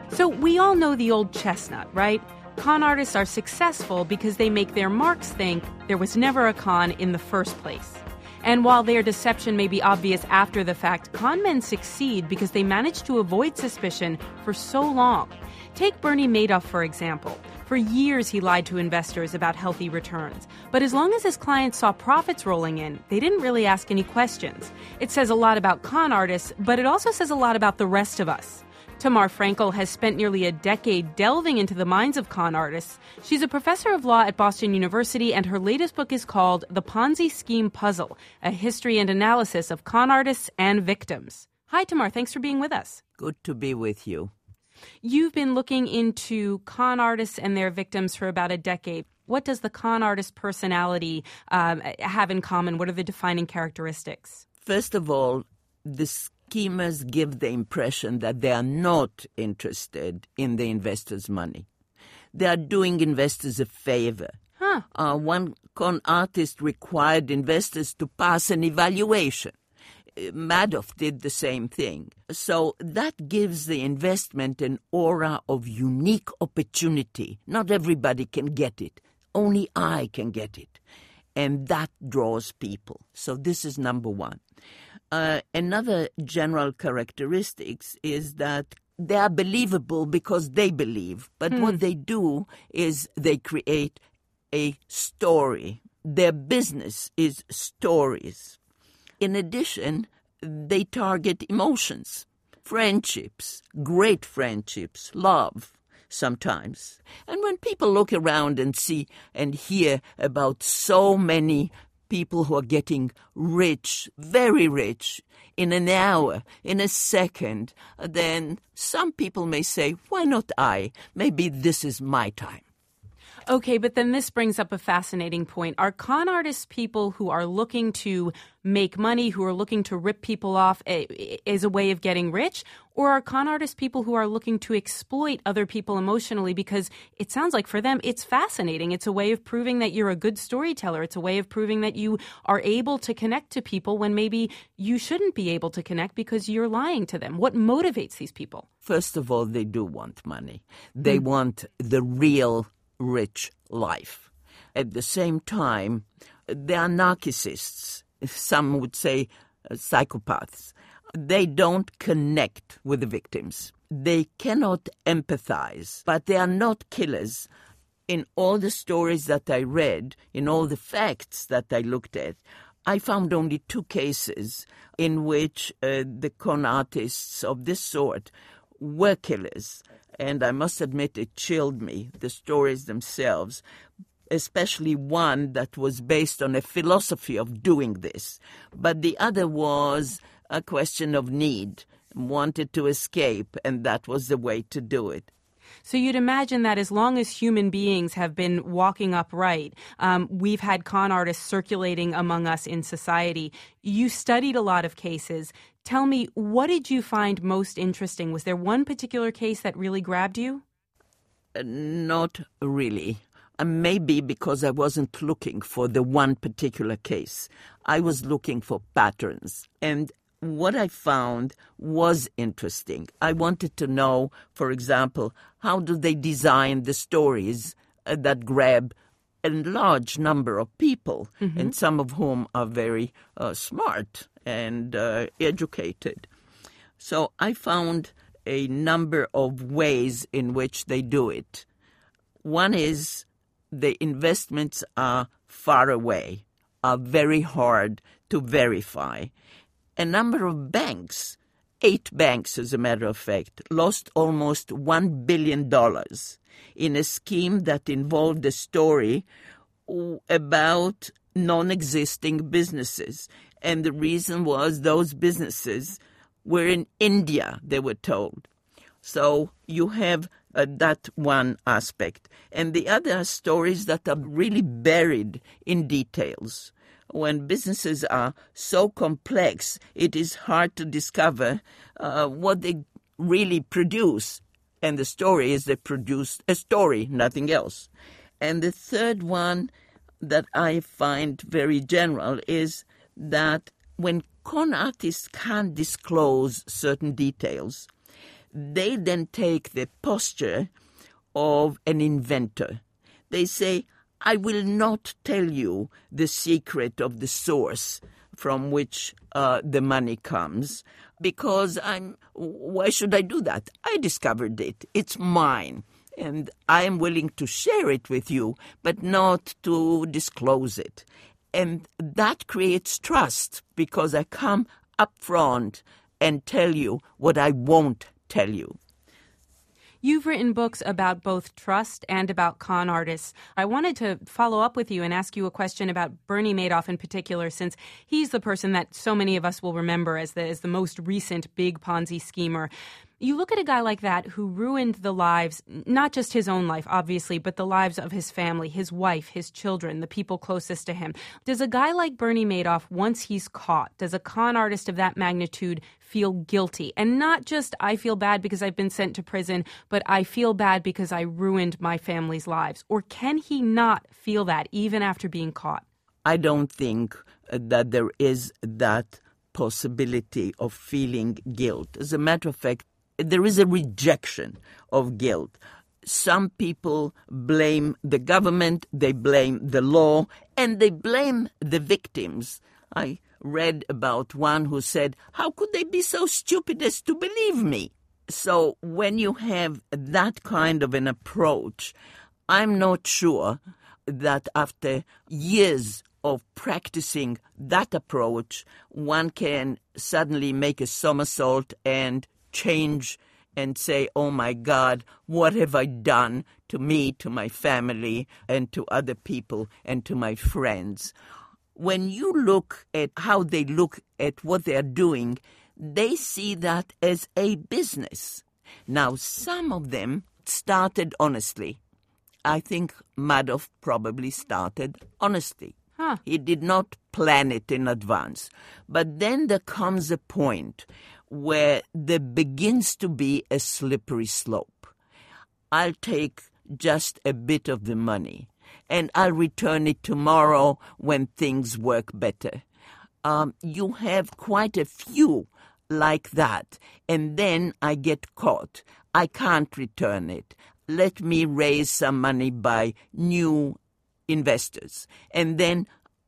So we all know the old chestnut, right? Con artists are successful because they make their marks think there was never a con in the first place. And while their deception may be obvious after the fact, con men succeed because they manage to avoid suspicion for so long. Take Bernie Madoff, for example. For years, he lied to investors about healthy returns. But as long as his clients saw profits rolling in, they didn't really ask any questions. It says a lot about con artists, but it also says a lot about the rest of us. Tamar Frankel has spent nearly a decade delving into the minds of con artists. She's a professor of law at Boston University, and her latest book is called The Ponzi Scheme Puzzle, a history and analysis of con artists and victims. Hi, Tamar. Thanks for being with us. Good to be with you. You've been looking into con artists and their victims for about a decade. What does the con artist personality have in common? What are the defining characteristics? First of all, the schemers give the impression that they are not interested in the investors' money. They are doing investors a favor. One con artist required investors to pass an evaluation. Madoff did the same thing. So that gives the investment an aura of unique opportunity. Not everybody can get it. Only I can get it. And that draws people. So this is number one. Another general characteristics is that they are believable because they believe. But what they do is they create a story. Their business is stories. In addition, they target emotions, friendships, great friendships, love sometimes. And when people look around and see and hear about so many people who are getting rich, very rich, in an hour, in a second, then some people may say, why not I? Maybe this is my time. Okay, but then this brings up a fascinating point. Are con artists people who are looking to make money, who are looking to rip people off as a way of getting rich? Or are con artists people who are looking to exploit other people emotionally? Because it sounds like for them it's fascinating. It's a way of proving that you're a good storyteller. It's a way of proving that you are able to connect to people when maybe you shouldn't be able to connect because you're lying to them. What motivates these people? First of all, they do want money. They want the real rich life. At the same time, they are narcissists. Some would say psychopaths. They don't connect with the victims. They cannot empathize, but they are not killers. In all the stories that I read, in all the facts that I looked at, I found only 2 cases in which the con artists of this sort were killers. And I must admit it chilled me, the stories themselves, especially one that was based on a philosophy of doing this. But the other was a question of need, wanted to escape, and that was the way to do it. So you'd imagine that as long as human beings have been walking upright, we've had con artists circulating among us in society. You studied a lot of cases. Tell me, what did you find most interesting? Was there one particular case that really grabbed you? Not really. Maybe because I wasn't looking for the one particular case. I was looking for patterns. And what I found was interesting. I wanted to know, for example, how do they design the stories that grab a large number of people, and some of whom are very smart and educated. So I found a number of ways in which they do it. One is the investments are far away, are very hard to verify. A number of banks, 8 banks as a matter of fact, lost almost $1 billion in a scheme that involved a story about non-existing businesses. And the reason was those businesses were in India, they were told. So you have that one aspect. And the other are stories that are really buried in details. When businesses are so complex, it is hard to discover what they really produce. And the story is they produce a story, nothing else. And the third one that I find very general is that when con artists can't disclose certain details, they then take the posture of an inventor. They say, I will not tell you the secret of the source from which the money comes, because why should I do that? I discovered it. It's mine. And I am willing to share it with you, but not to disclose it. And that creates trust, because I come up front and tell you what I won't tell you. You've written books about both trust and about con artists. I wanted to follow up with you and ask you a question about Bernie Madoff in particular, since he's the person that so many of us will remember as the most recent big Ponzi schemer. You look at a guy like that who ruined the lives, not just his own life, obviously, but the lives of his family, his wife, his children, the people closest to him. Does a guy like Bernie Madoff, once he's caught, does a con artist of that magnitude feel guilty? And not just, I feel bad because I've been sent to prison, but I feel bad because I ruined my family's lives. Or can he not feel that even after being caught? I don't think that there is that possibility of feeling guilt. As a matter of fact, there is a rejection of guilt. Some people blame the government, they blame the law, and they blame the victims. I read about one who said, how could they be so stupid as to believe me? So when you have that kind of an approach, I'm not sure that after years of practicing that approach, one can suddenly make a somersault and change and say, oh my God, what have I done to me, to my family, and to other people, and to my friends? When you look at how they look at what they are doing, they see that as a business. Now, some of them started honestly. I think Madoff probably started honestly. He did not plan it in advance. But then there comes a point where there begins to be a slippery slope. I'll take just a bit of the money, and I'll return it tomorrow when things work better. You have quite a few like that, and then I get caught. I can't return it. Let me raise some money by new investors. And then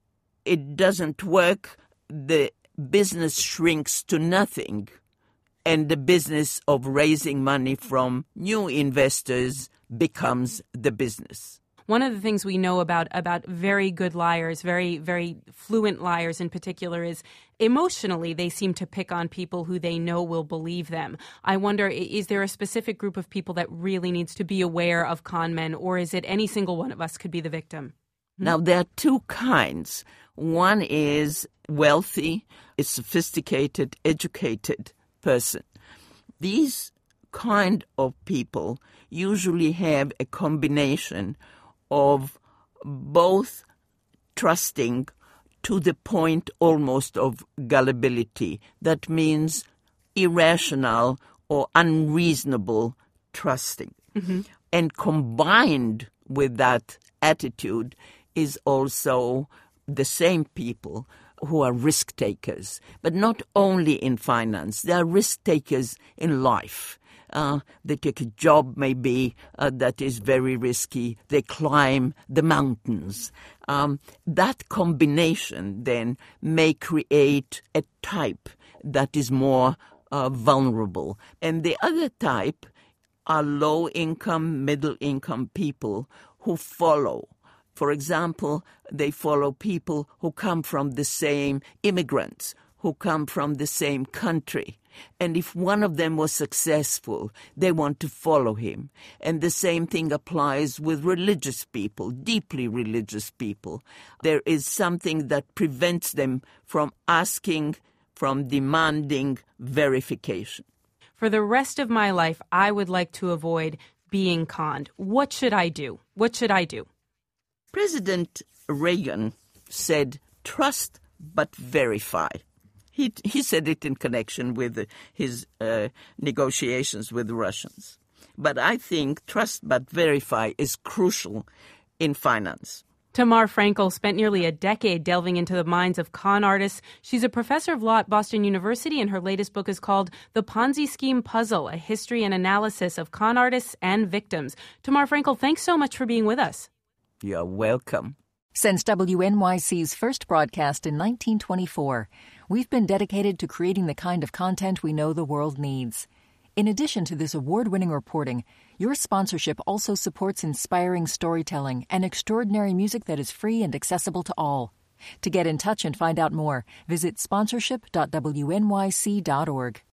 it doesn't work. The business shrinks to nothing, and the business of raising money from new investors becomes the business. One of the things we know about very good liars, very, very fluent liars in particular, is emotionally they seem to pick on people who they know will believe them. I wonder, is there a specific group of people that really needs to be aware of con men, or is it any single one of us could be the victim? Now, there are two kinds. One is wealthy, a sophisticated, educated person. These kind of people usually have a combination of both trusting to the point almost of gullibility. That means irrational or unreasonable trusting. Mm-hmm. And combined with that attitude is also the same people who are risk takers, but not only in finance. They are risk takers in life. They take a job maybe that is very risky. They climb the mountains. That combination then may create a type that is more vulnerable. And the other type are low-income, middle-income people who follow. For example, they follow people who come from the same immigrants, who come from the same country. And if one of them was successful, they want to follow him. And the same thing applies with religious people, deeply religious people. There is something that prevents them from asking, from demanding verification. For the rest of my life, I would like to avoid being conned. What should I do? What should I do? President Reagan said, trust but verify. He said it in connection with his negotiations with the Russians. But I think trust but verify is crucial in finance. Tamar Frankel spent nearly a decade delving into the minds of con artists. She's a professor of law at Boston University, and her latest book is called The Ponzi Scheme Puzzle, a history and analysis of con artists and victims. Tamar Frankel, thanks so much for being with us. You're welcome. Since WNYC's first broadcast in 1924, we've been dedicated to creating the kind of content we know the world needs. In addition to this award-winning reporting, your sponsorship also supports inspiring storytelling and extraordinary music that is free and accessible to all. To get in touch and find out more, visit sponsorship.wnyc.org.